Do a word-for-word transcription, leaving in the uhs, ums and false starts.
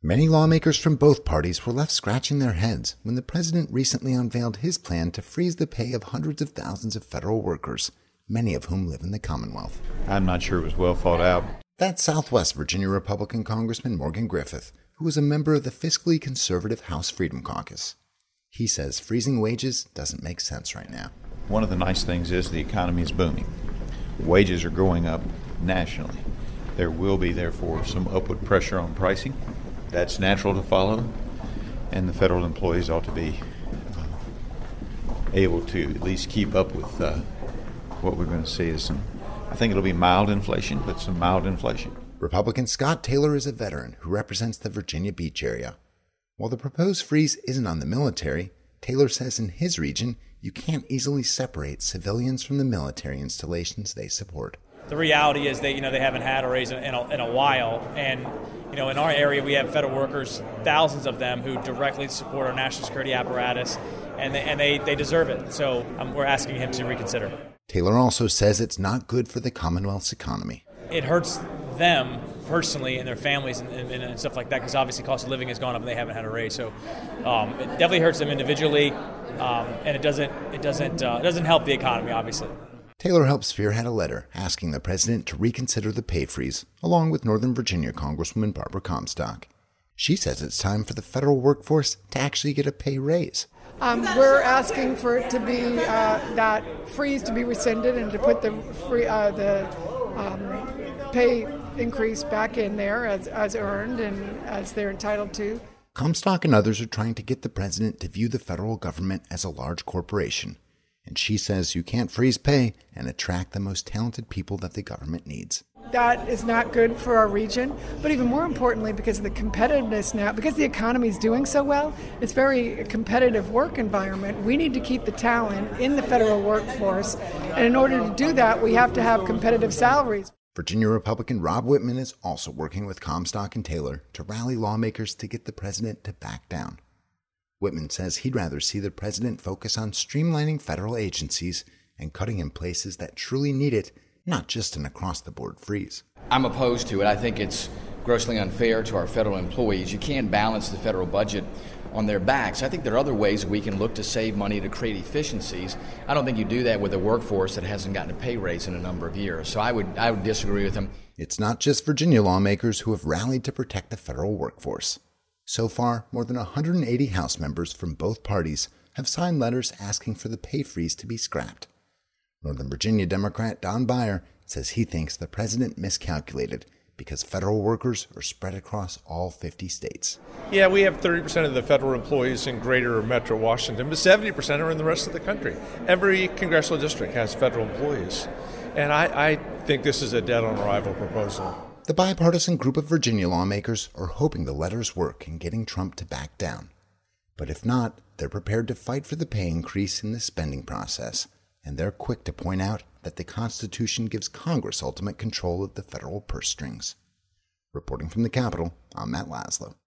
Many lawmakers from both parties were left scratching their heads when the president recently unveiled his plan to freeze the pay of hundreds of thousands of federal workers, many of whom live in the Commonwealth. I'm not sure it was well thought out. That's Southwest Virginia Republican Congressman Morgan Griffith, who was a member of the fiscally conservative House Freedom Caucus. He says freezing wages doesn't make sense right now. One of the nice things is the economy is booming. Wages are going up nationally. There will be, therefore, some upward pressure on pricing. That's natural to follow, and the federal employees ought to be able to at least keep up with uh, what we're going to see is some, I think it'll be mild inflation, but some mild inflation. Republican Scott Taylor is a veteran who represents the Virginia Beach area. While the proposed freeze isn't on the military, Taylor says in his region, you can't easily separate civilians from the military installations they support. The reality is that, you know, they haven't had a raise in a, in a while, and, you know, in our area we have federal workers, thousands of them, who directly support our national security apparatus, and they, and they, they deserve it. So um, we're asking him to reconsider. Taylor also says it's not good for the Commonwealth's economy. It hurts them personally and their families and, and, and stuff like that, because obviously cost of living has gone up and they haven't had a raise. So um, it definitely hurts them individually, um, and it doesn't it doesn't uh, it doesn't help the economy, obviously. Taylor helped spearhead a letter asking the president to reconsider the pay freeze, along with Northern Virginia Congresswoman Barbara Comstock. She says it's time for the federal workforce to actually get a pay raise. Um, we're asking for it to be uh, that freeze to be rescinded and to put the free, uh, the um, pay increase back in there as, as earned and as they're entitled to. Comstock and others are trying to get the president to view the federal government as a large corporation. And she says you can't freeze pay and attract the most talented people that the government needs. That is not good for our region, but even more importantly, because of the competitiveness now, because the economy is doing so well, it's very competitive work environment. We need to keep the talent in the federal workforce, and in order to do that, we have to have competitive salaries. Virginia Republican Rob Wittman is also working with Comstock and Taylor to rally lawmakers to get the president to back down. Wittman says he'd rather see the president focus on streamlining federal agencies and cutting in places that truly need it, not just an across-the-board freeze. I'm opposed to it. I think it's grossly unfair to our federal employees. You can't balance the federal budget on their backs. I think there are other ways we can look to save money to create efficiencies. I don't think you do that with a workforce that hasn't gotten a pay raise in a number of years. So I would I would disagree with him. It's not just Virginia lawmakers who have rallied to protect the federal workforce. So far, more than one hundred eighty House members from both parties have signed letters asking for the pay freeze to be scrapped. Northern Virginia Democrat Don Beyer says he thinks the president miscalculated because federal workers are spread across all fifty states. Yeah, we have thirty percent of the federal employees in greater Metro Washington, but seventy percent are in the rest of the country. Every congressional district has federal employees. And I, I think this is a dead-on-arrival proposal. The bipartisan group of Virginia lawmakers are hoping the letters work in getting Trump to back down. But if not, they're prepared to fight for the pay increase in the spending process, and they're quick to point out that the Constitution gives Congress ultimate control of the federal purse strings. Reporting from the Capitol, I'm Matt Laszlo.